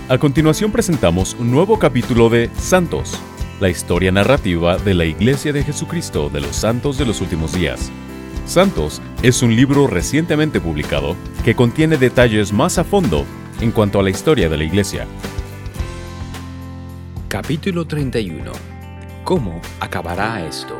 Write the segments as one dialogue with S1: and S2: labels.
S1: A continuación presentamos un nuevo capítulo de Santos, la historia narrativa de la Iglesia de Jesucristo de los Santos de los Últimos Días. Santos es un libro recientemente publicado que contiene detalles más a fondo en cuanto a la historia de la Iglesia.
S2: Capítulo 31. ¿Cómo acabará esto?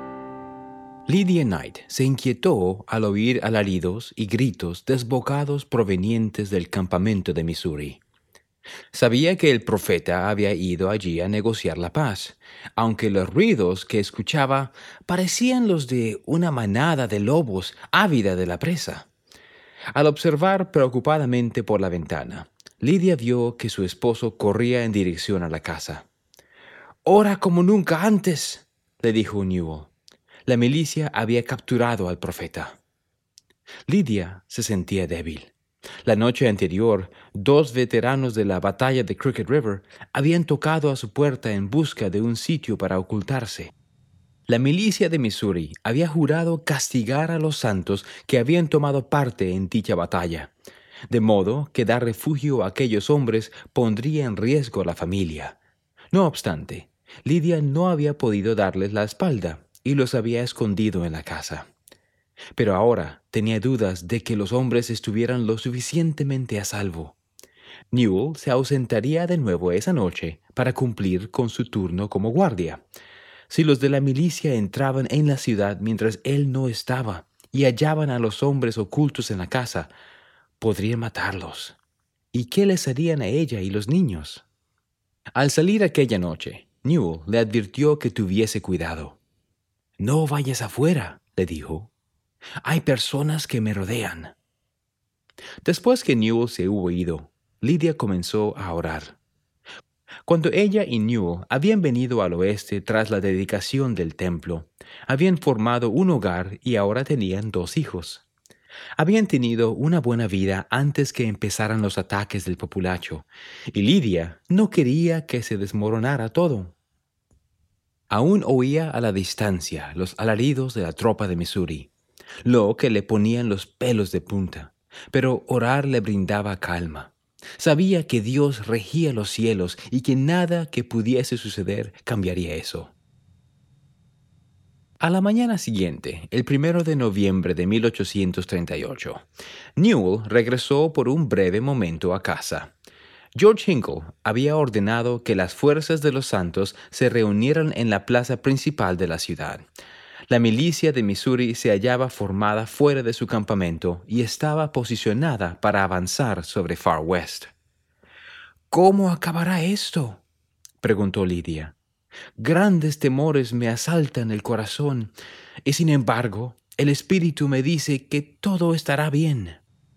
S2: Lydia Knight se inquietó al oír alaridos y gritos desbocados provenientes del campamento de Missouri. Sabía que el profeta había ido allí a negociar la paz, aunque los ruidos que escuchaba parecían los de una manada de lobos ávida de la presa. Al observar preocupadamente por la ventana, Lydia vio que su esposo corría en dirección a la casa. «¡Ora como nunca antes!», le dijo Newell. La milicia había capturado al profeta. Lydia se sentía débil. La noche anterior, 2 veteranos de la batalla de Crooked River habían tocado a su puerta en busca de un sitio para ocultarse. La milicia de Missouri había jurado castigar a los santos que habían tomado parte en dicha batalla, de modo que dar refugio a aquellos hombres pondría en riesgo a la familia. No obstante, Lydia no había podido darles la espalda y los había escondido en la casa. Pero ahora tenía dudas de que los hombres estuvieran lo suficientemente a salvo. Newell se ausentaría de nuevo esa noche para cumplir con su turno como guardia. Si los de la milicia entraban en la ciudad mientras él no estaba y hallaban a los hombres ocultos en la casa, podrían matarlos. ¿Y qué les harían a ella y los niños? Al salir aquella noche, Newell le advirtió que tuviese cuidado. «No vayas afuera», le dijo. «Hay personas que me rodean». Después que Newell se hubo ido, Lydia comenzó a orar. Cuando ella y Newell habían venido al oeste tras la dedicación del templo, habían formado un hogar y ahora tenían 2 hijos. Habían tenido una buena vida antes que empezaran los ataques del populacho, y Lydia no quería que se desmoronara todo. Aún oía a la distancia los alaridos de la tropa de Missouri, lo que le ponían los pelos de punta, pero orar le brindaba calma. Sabía que Dios regía los cielos y que nada que pudiese suceder cambiaría eso. A la mañana siguiente, el 1 de noviembre de 1838, Newell regresó por un breve momento a casa. George Hinkle había ordenado que las fuerzas de los santos se reunieran en la plaza principal de la ciudad. La milicia de Missouri se hallaba formada fuera de su campamento y estaba posicionada para avanzar sobre Far West. «¿Cómo acabará esto?», preguntó Lydia. «Grandes temores me asaltan el corazón, y sin embargo, el espíritu me dice que todo estará bien».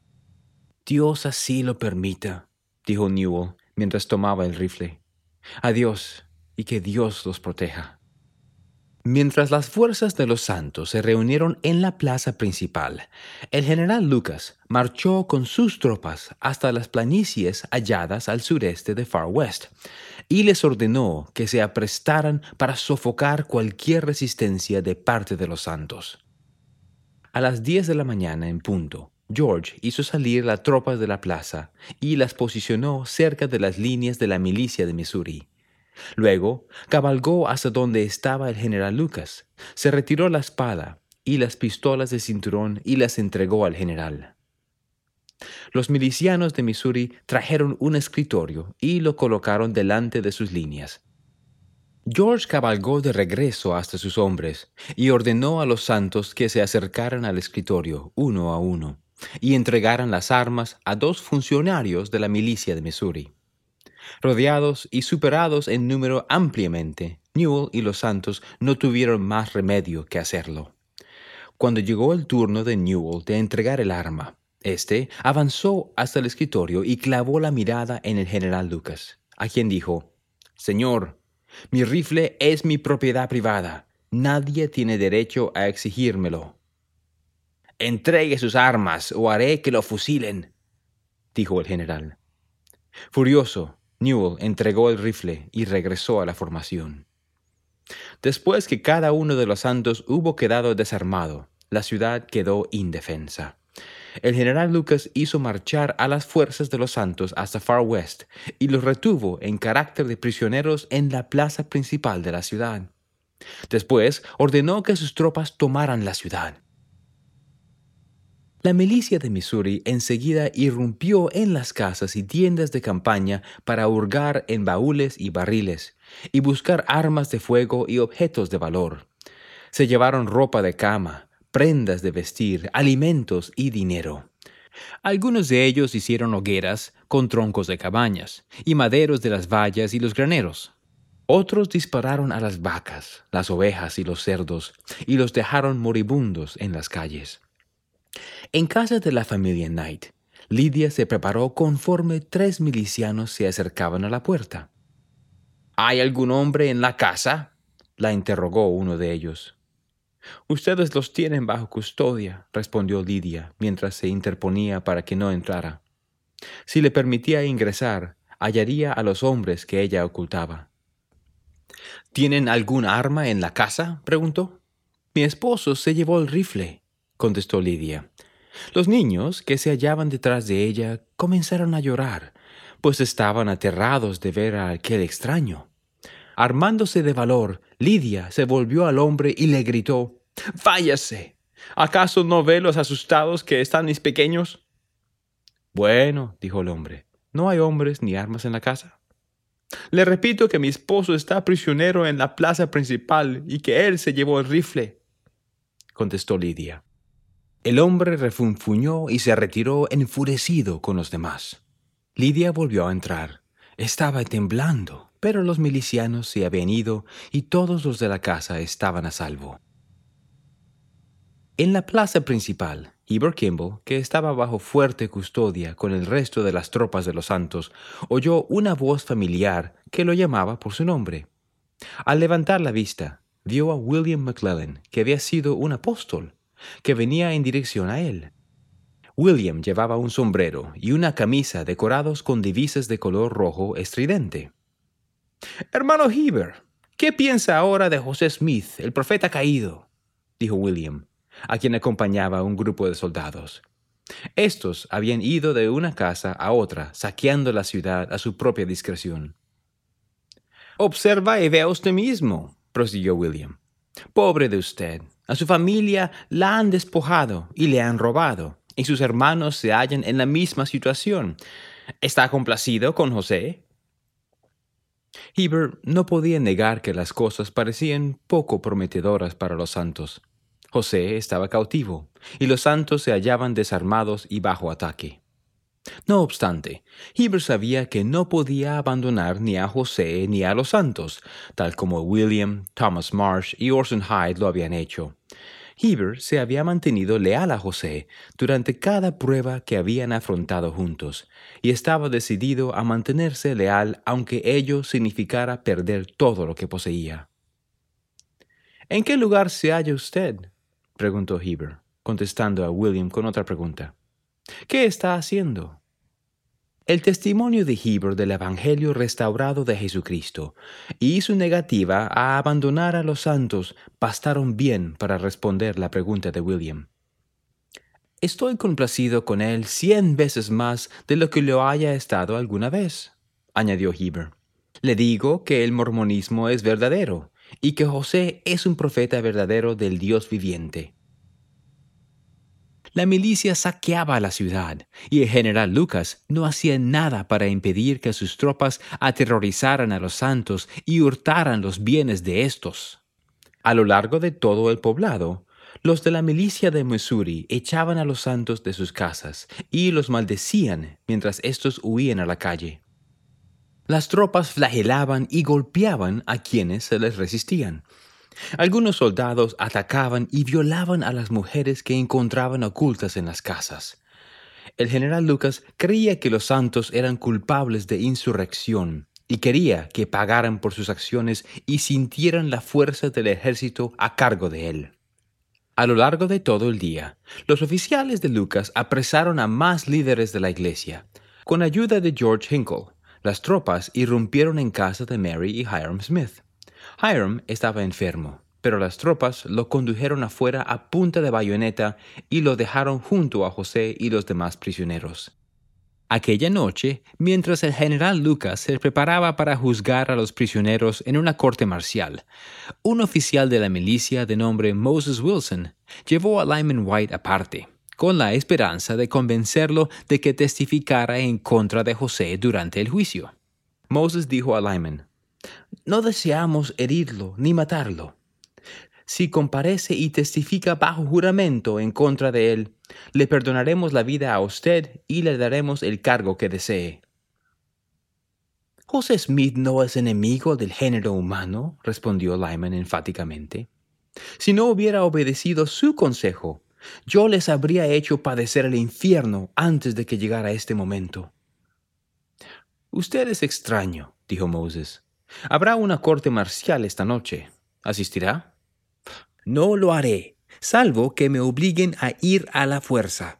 S2: «Dios así lo permita», dijo Newell mientras tomaba el rifle. «Adiós, y que Dios los proteja». Mientras las fuerzas de los santos se reunieron en la plaza principal, el general Lucas marchó con sus tropas hasta las planicies halladas al sureste de Far West y les ordenó que se aprestaran para sofocar cualquier resistencia de parte de los santos. A las 10 de la mañana en punto, George hizo salir las tropas de la plaza y las posicionó cerca de las líneas de la milicia de Missouri. Luego, cabalgó hasta donde estaba el general Lucas, se retiró la espada y las pistolas de cinturón y las entregó al general. Los milicianos de Missouri trajeron un escritorio y lo colocaron delante de sus líneas. George cabalgó de regreso hasta sus hombres y ordenó a los santos que se acercaran al escritorio uno a uno y entregaran las armas a 2 funcionarios de la milicia de Missouri. Rodeados y superados en número ampliamente, Newell y los santos no tuvieron más remedio que hacerlo. Cuando llegó el turno de Newell de entregar el arma, éste avanzó hasta el escritorio y clavó la mirada en el general Lucas, a quien dijo: «Señor, mi rifle es mi propiedad privada. Nadie tiene derecho a exigírmelo». «Entregue sus armas o haré que lo fusilen», dijo el general. Furioso, Newell entregó el rifle y regresó a la formación. Después que cada uno de los santos hubo quedado desarmado, la ciudad quedó indefensa. El general Lucas hizo marchar a las fuerzas de los santos hasta Far West y los retuvo en carácter de prisioneros en la plaza principal de la ciudad. Después ordenó que sus tropas tomaran la ciudad. La milicia de Missouri enseguida irrumpió en las casas y tiendas de campaña para hurgar en baúles y barriles, y buscar armas de fuego y objetos de valor. Se llevaron ropa de cama, prendas de vestir, alimentos y dinero. Algunos de ellos hicieron hogueras con troncos de cabañas y maderos de las vallas y los graneros. Otros dispararon a las vacas, las ovejas y los cerdos, y los dejaron moribundos en las calles. En casa de la familia Knight, Lidia se preparó conforme 3 milicianos se acercaban a la puerta. ¿Hay algún hombre en la casa?, la interrogó uno de ellos. «Ustedes los tienen bajo custodia», respondió Lidia, mientras se interponía para que no entrara. Si le permitía ingresar, hallaría a los hombres que ella ocultaba. «¿Tienen algún arma en la casa?», preguntó. «Mi esposo se llevó el rifle», contestó Lidia. Los niños, que se hallaban detrás de ella, comenzaron a llorar, pues estaban aterrados de ver a aquel extraño. Armándose de valor, Lidia se volvió al hombre y le gritó: «¡Váyase! ¿Acaso no ve los asustados que están mis pequeños?» «Bueno», dijo el hombre, «¿no hay hombres ni armas en la casa?» «Le repito que mi esposo está prisionero en la plaza principal y que él se llevó el rifle», contestó Lidia. El hombre refunfuñó y se retiró enfurecido con los demás. Lidia volvió a entrar. Estaba temblando, pero los milicianos se habían ido y todos los de la casa estaban a salvo. En la plaza principal, Heber Kimball, que estaba bajo fuerte custodia con el resto de las tropas de los santos, oyó una voz familiar que lo llamaba por su nombre. Al levantar la vista, vio a William McClellan, que había sido un apóstol, que venía en dirección a él. William llevaba un sombrero y una camisa decorados con divisas de color rojo estridente. «Hermano Heber, ¿qué piensa ahora de José Smith, el profeta caído?», dijo William, a quien acompañaba un grupo de soldados. Estos habían ido de una casa a otra, saqueando la ciudad a su propia discreción. «Observa y vea usted mismo», prosiguió William. «Pobre de usted. A su familia la han despojado y le han robado, y sus hermanos se hallan en la misma situación. ¿Está complacido con José?». Heber no podía negar que las cosas parecían poco prometedoras para los santos. José estaba cautivo, y los santos se hallaban desarmados y bajo ataque. No obstante, Heber sabía que no podía abandonar ni a José ni a los santos, tal como William, Thomas Marsh y Orson Hyde lo habían hecho. Heber se había mantenido leal a José durante cada prueba que habían afrontado juntos, y estaba decidido a mantenerse leal aunque ello significara perder todo lo que poseía. «¿En qué lugar se halla usted?», preguntó Heber, contestando a William con otra pregunta. «¿Qué está haciendo?». El testimonio de Heber del Evangelio restaurado de Jesucristo y su negativa a abandonar a los santos bastaron bien para responder la pregunta de William. «Estoy complacido con él 100 veces más de lo que lo haya estado alguna vez», añadió Heber. «Le digo que el mormonismo es verdadero y que José es un profeta verdadero del Dios viviente». La milicia saqueaba la ciudad, y el general Lucas no hacía nada para impedir que sus tropas aterrorizaran a los santos y hurtaran los bienes de estos. A lo largo de todo el poblado, los de la milicia de Missouri echaban a los santos de sus casas y los maldecían mientras estos huían a la calle. Las tropas flagelaban y golpeaban a quienes se les resistían. Algunos soldados atacaban y violaban a las mujeres que encontraban ocultas en las casas. El general Lucas creía que los santos eran culpables de insurrección y quería que pagaran por sus acciones y sintieran la fuerza del ejército a cargo de él. A lo largo de todo el día, los oficiales de Lucas apresaron a más líderes de la iglesia. Con ayuda de George Hinkle, las tropas irrumpieron en casa de Mary y Hiram Smith. Hiram estaba enfermo, pero las tropas lo condujeron afuera a punta de bayoneta y lo dejaron junto a José y los demás prisioneros. Aquella noche, mientras el general Lucas se preparaba para juzgar a los prisioneros en una corte marcial, un oficial de la milicia de nombre Moses Wilson llevó a Lyman White aparte, con la esperanza de convencerlo de que testificara en contra de José durante el juicio. Moses dijo a Lyman: «No deseamos herirlo ni matarlo. Si comparece y testifica bajo juramento en contra de él, le perdonaremos la vida a usted y le daremos el cargo que desee». «José Smith no es enemigo del género humano», respondió Lyman enfáticamente. «Si no hubiera obedecido su consejo, yo les habría hecho padecer el infierno antes de que llegara este momento». «Usted es extraño», dijo Moses. «Habrá una corte marcial esta noche. ¿Asistirá?» «No lo haré, salvo que me obliguen a ir a la fuerza».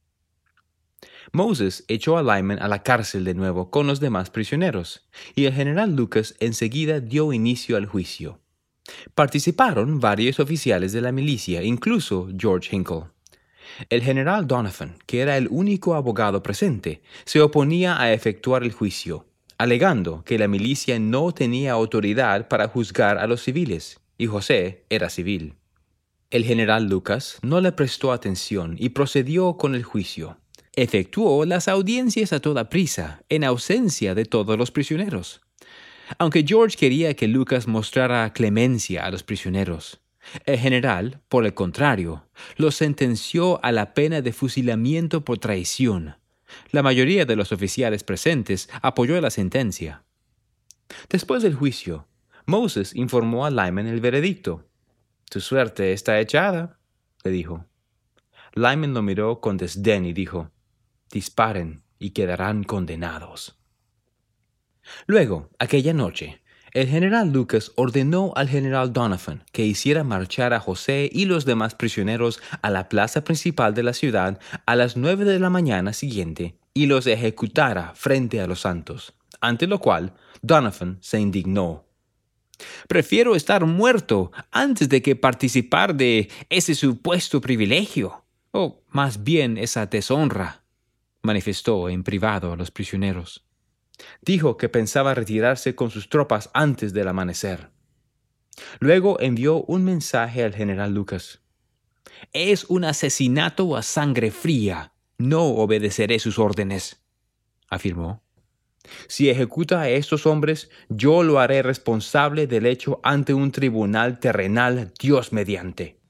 S2: Moses echó a Lyman a la cárcel de nuevo con los demás prisioneros, y el general Lucas enseguida dio inicio al juicio. Participaron varios oficiales de la milicia, incluso George Hinkle. El general Donovan, que era el único abogado presente, se oponía a efectuar el juicio, alegando que la milicia no tenía autoridad para juzgar a los civiles, y José era civil. El general Lucas no le prestó atención y procedió con el juicio. Efectuó las audiencias a toda prisa, en ausencia de todos los prisioneros. Aunque George quería que Lucas mostrara clemencia a los prisioneros, el general, por el contrario, los sentenció a la pena de fusilamiento por traición. La mayoría de los oficiales presentes apoyó la sentencia. Después del juicio, Moses informó a Lyman el veredicto. «Tu suerte está echada», le dijo. Lyman lo miró con desdén y dijo: «Disparen y quedarán condenados». Luego, aquella noche, el general Lucas ordenó al general Donovan que hiciera marchar a José y los demás prisioneros a la plaza principal de la ciudad a las 9 de la mañana siguiente y los ejecutara frente a los santos, ante lo cual Donovan se indignó. «Prefiero estar muerto antes de que participar de ese supuesto privilegio, o más bien esa deshonra», manifestó en privado a los prisioneros. Dijo que pensaba retirarse con sus tropas antes del amanecer. Luego envió un mensaje al general Lucas. «Es un asesinato a sangre fría. No obedeceré sus órdenes», afirmó. «Si ejecuta a estos hombres, yo lo haré responsable del hecho ante un tribunal terrenal, Dios mediante».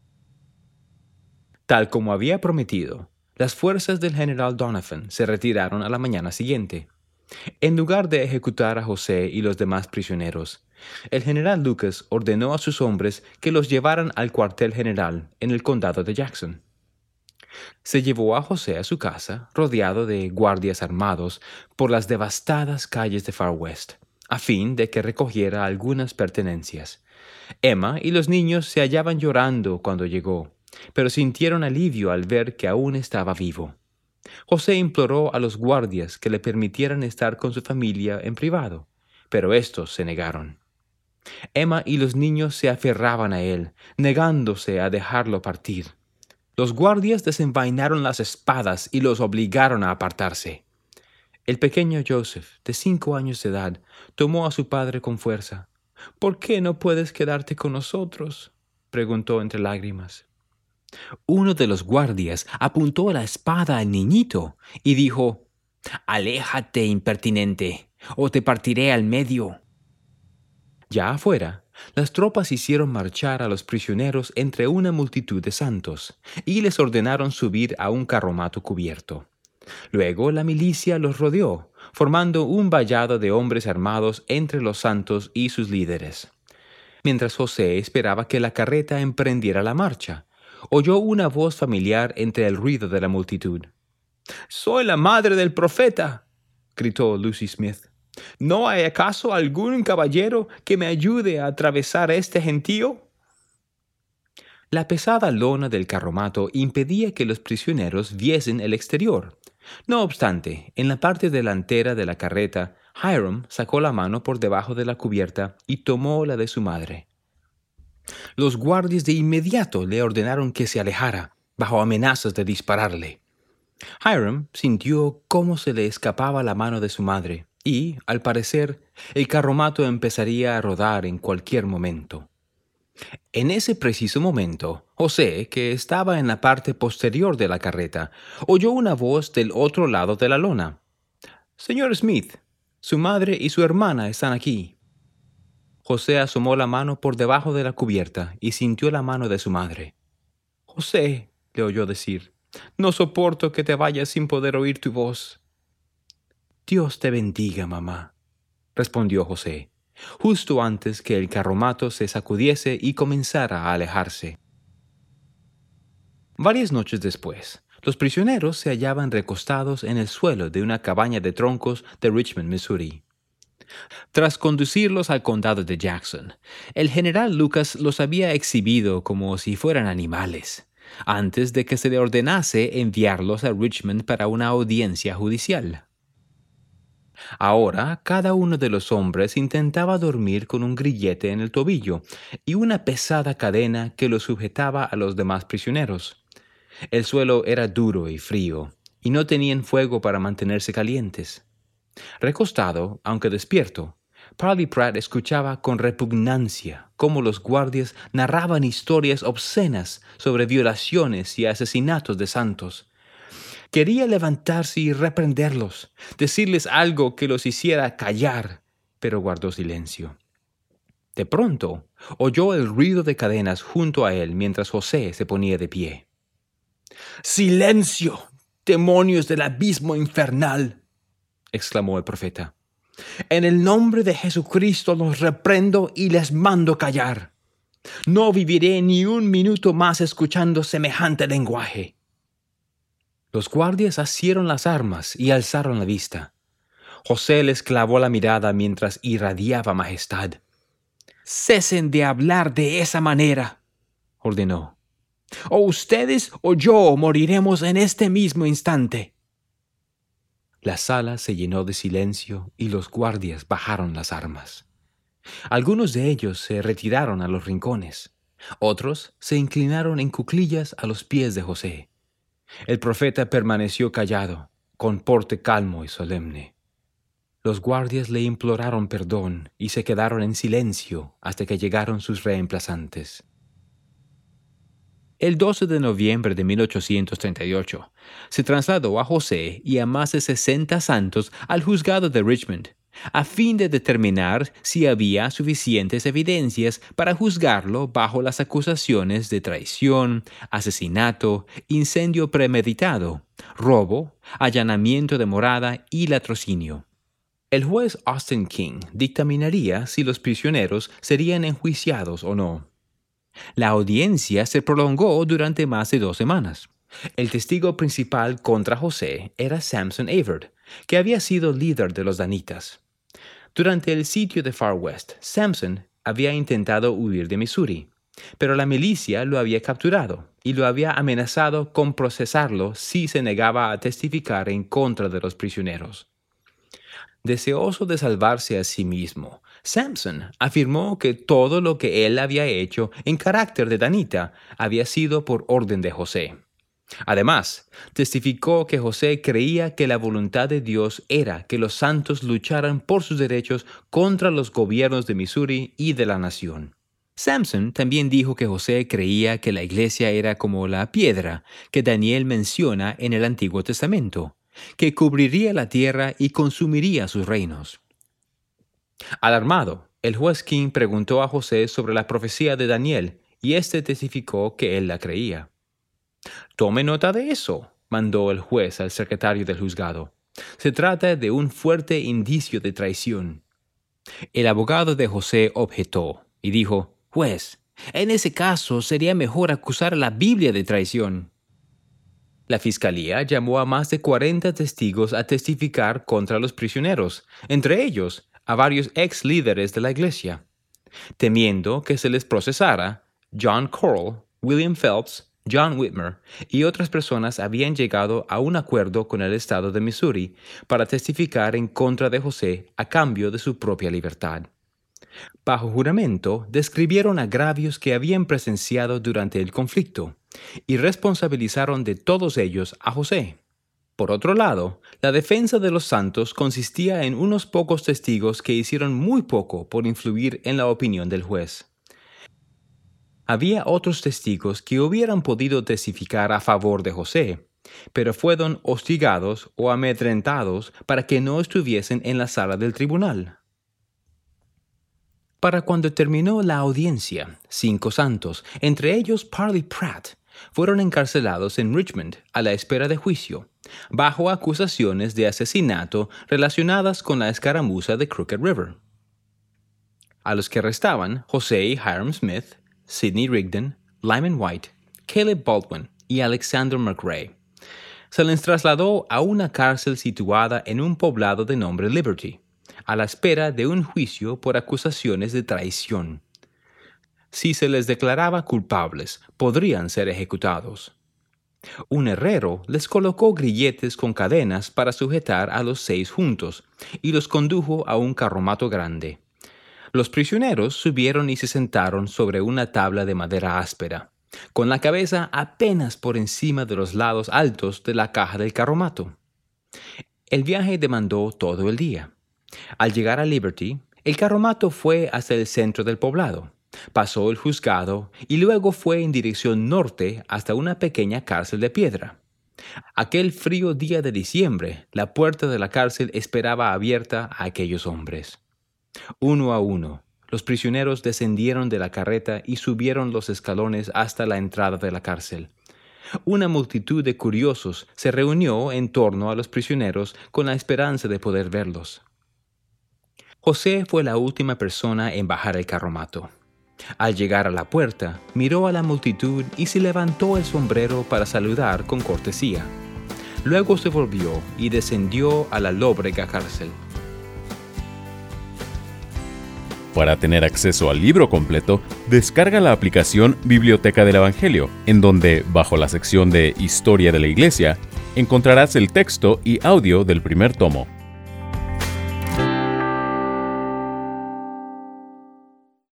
S2: Tal como había prometido, las fuerzas del general Donovan se retiraron a la mañana siguiente. En lugar de ejecutar a José y los demás prisioneros, el general Lucas ordenó a sus hombres que los llevaran al cuartel general en el condado de Jackson. Se llevó a José a su casa, rodeado de guardias armados, por las devastadas calles de Far West, a fin de que recogiera algunas pertenencias. Emma y los niños se hallaban llorando cuando llegó, pero sintieron alivio al ver que aún estaba vivo. José imploró a los guardias que le permitieran estar con su familia en privado, pero estos se negaron. Emma y los niños se aferraban a él, negándose a dejarlo partir. Los guardias desenvainaron las espadas y los obligaron a apartarse. El pequeño Joseph, de 5 años de edad, tomó a su padre con fuerza. «¿Por qué no puedes quedarte con nosotros?», preguntó entre lágrimas. Uno de los guardias apuntó la espada al niñito y dijo: «Aléjate, impertinente, o te partiré al medio». Ya afuera, las tropas hicieron marchar a los prisioneros entre una multitud de santos y les ordenaron subir a un carromato cubierto. Luego la milicia los rodeó, formando un vallado de hombres armados entre los santos y sus líderes. Mientras José esperaba que la carreta emprendiera la marcha, oyó una voz familiar entre el ruido de la multitud. «¡Soy la madre del profeta!», gritó Lucy Smith. «¿No hay acaso algún caballero que me ayude a atravesar este gentío?». La pesada lona del carromato impedía que los prisioneros viesen el exterior. No obstante, en la parte delantera de la carreta, Hiram sacó la mano por debajo de la cubierta y tomó la de su madre. Los guardias de inmediato le ordenaron que se alejara, bajo amenazas de dispararle. Hiram sintió cómo se le escapaba la mano de su madre y, al parecer, el carromato empezaría a rodar en cualquier momento. En ese preciso momento, José, que estaba en la parte posterior de la carreta, oyó una voz del otro lado de la lona. «Señor Smith, su madre y su hermana están aquí». José asomó la mano por debajo de la cubierta y sintió la mano de su madre. «José», le oyó decir, «no soporto que te vayas sin poder oír tu voz». «Dios te bendiga, mamá», respondió José, justo antes que el carromato se sacudiese y comenzara a alejarse. Varias noches después, los prisioneros se hallaban recostados en el suelo de una cabaña de troncos de Richmond, Missouri. Tras conducirlos al condado de Jackson, el general Lucas los había exhibido como si fueran animales, antes de que se le ordenase enviarlos a Richmond para una audiencia judicial. Ahora, cada uno de los hombres intentaba dormir con un grillete en el tobillo y una pesada cadena que los sujetaba a los demás prisioneros. El suelo era duro y frío, y no tenían fuego para mantenerse calientes. Recostado, aunque despierto, Parley Pratt escuchaba con repugnancia cómo los guardias narraban historias obscenas sobre violaciones y asesinatos de santos. Quería levantarse y reprenderlos, decirles algo que los hiciera callar, pero guardó silencio. De pronto, oyó el ruido de cadenas junto a él mientras José se ponía de pie. «¡Silencio, demonios del abismo infernal!», exclamó el profeta. «En el nombre de Jesucristo los reprendo y les mando callar. No viviré ni un minuto más escuchando semejante lenguaje». Los guardias asieron las armas y alzaron la vista. José les clavó la mirada mientras irradiaba majestad. «Cesen de hablar de esa manera», ordenó. «O ustedes o yo moriremos en este mismo instante». La sala se llenó de silencio y los guardias bajaron las armas. Algunos de ellos se retiraron a los rincones. Otros se inclinaron en cuclillas a los pies de José. El profeta permaneció callado, con porte calmo y solemne. Los guardias le imploraron perdón y se quedaron en silencio hasta que llegaron sus reemplazantes. El 12 de noviembre de 1838, se trasladó a José y a más de 60 santos al juzgado de Richmond, a fin de determinar si había suficientes evidencias para juzgarlo bajo las acusaciones de traición, asesinato, incendio premeditado, robo, allanamiento de morada y latrocinio. El juez Austin King dictaminaría si los prisioneros serían enjuiciados o no. La audiencia se prolongó durante más de 2 semanas. El testigo principal contra José era Samson Averd, que había sido líder de los danitas. Durante el sitio de Far West, Samson había intentado huir de Missouri, pero la milicia lo había capturado y lo había amenazado con procesarlo si se negaba a testificar en contra de los prisioneros. Deseoso de salvarse a sí mismo, Samson afirmó que todo lo que él había hecho en carácter de danita había sido por orden de José. Además, testificó que José creía que la voluntad de Dios era que los santos lucharan por sus derechos contra los gobiernos de Missouri y de la nación. Samson también dijo que José creía que la iglesia era como la piedra que Daniel menciona en el Antiguo Testamento, que cubriría la tierra y consumiría sus reinos. Alarmado, el juez King preguntó a José sobre la profecía de Daniel, y éste testificó que él la creía. «Tome nota de eso», mandó el juez al secretario del juzgado. «Se trata de un fuerte indicio de traición». El abogado de José objetó y dijo: «Juez, en ese caso sería mejor acusar a la Biblia de traición». La fiscalía llamó a más de 40 testigos a testificar contra los prisioneros, entre ellos a varios ex líderes de la iglesia. Temiendo que se les procesara, John Corll, William Phelps, John Whitmer y otras personas habían llegado a un acuerdo con el estado de Missouri para testificar en contra de José a cambio de su propia libertad. Bajo juramento, describieron agravios que habían presenciado durante el conflicto y responsabilizaron de todos ellos a José. Por otro lado, la defensa de los santos consistía en unos pocos testigos que hicieron muy poco por influir en la opinión del juez. Había otros testigos que hubieran podido testificar a favor de José, pero fueron hostigados o amedrentados para que no estuviesen en la sala del tribunal. Para cuando terminó la audiencia, 5 santos, entre ellos Parley Pratt, fueron encarcelados en Richmond a la espera de juicio, bajo acusaciones de asesinato relacionadas con la escaramuza de Crooked River. A los que restaban, José y Hiram Smith, Sidney Rigdon, Lyman White, Caleb Baldwin y Alexander McRae, se les trasladó a una cárcel situada en un poblado de nombre Liberty, a la espera de un juicio por acusaciones de traición. Si se les declaraba culpables, podrían ser ejecutados. Un herrero les colocó grilletes con cadenas para sujetar a los 6 juntos y los condujo a un carromato grande. Los prisioneros subieron y se sentaron sobre una tabla de madera áspera, con la cabeza apenas por encima de los lados altos de la caja del carromato. El viaje demandó todo el día. Al llegar a Liberty, el carromato fue hasta el centro del poblado, pasó el juzgado y luego fue en dirección norte hasta una pequeña cárcel de piedra. Aquel frío día de diciembre, la puerta de la cárcel esperaba abierta a aquellos hombres. Uno a uno, los prisioneros descendieron de la carreta y subieron los escalones hasta la entrada de la cárcel. Una multitud de curiosos se reunió en torno a los prisioneros con la esperanza de poder verlos. José fue la última persona en bajar el carromato. Al llegar a la puerta, miró a la multitud y se levantó el sombrero para saludar con cortesía. Luego se volvió y descendió a la lóbrega cárcel.
S1: Para tener acceso al libro completo, descarga la aplicación Biblioteca del Evangelio, en donde, bajo la sección de Historia de la Iglesia, encontrarás el texto y audio del primer tomo.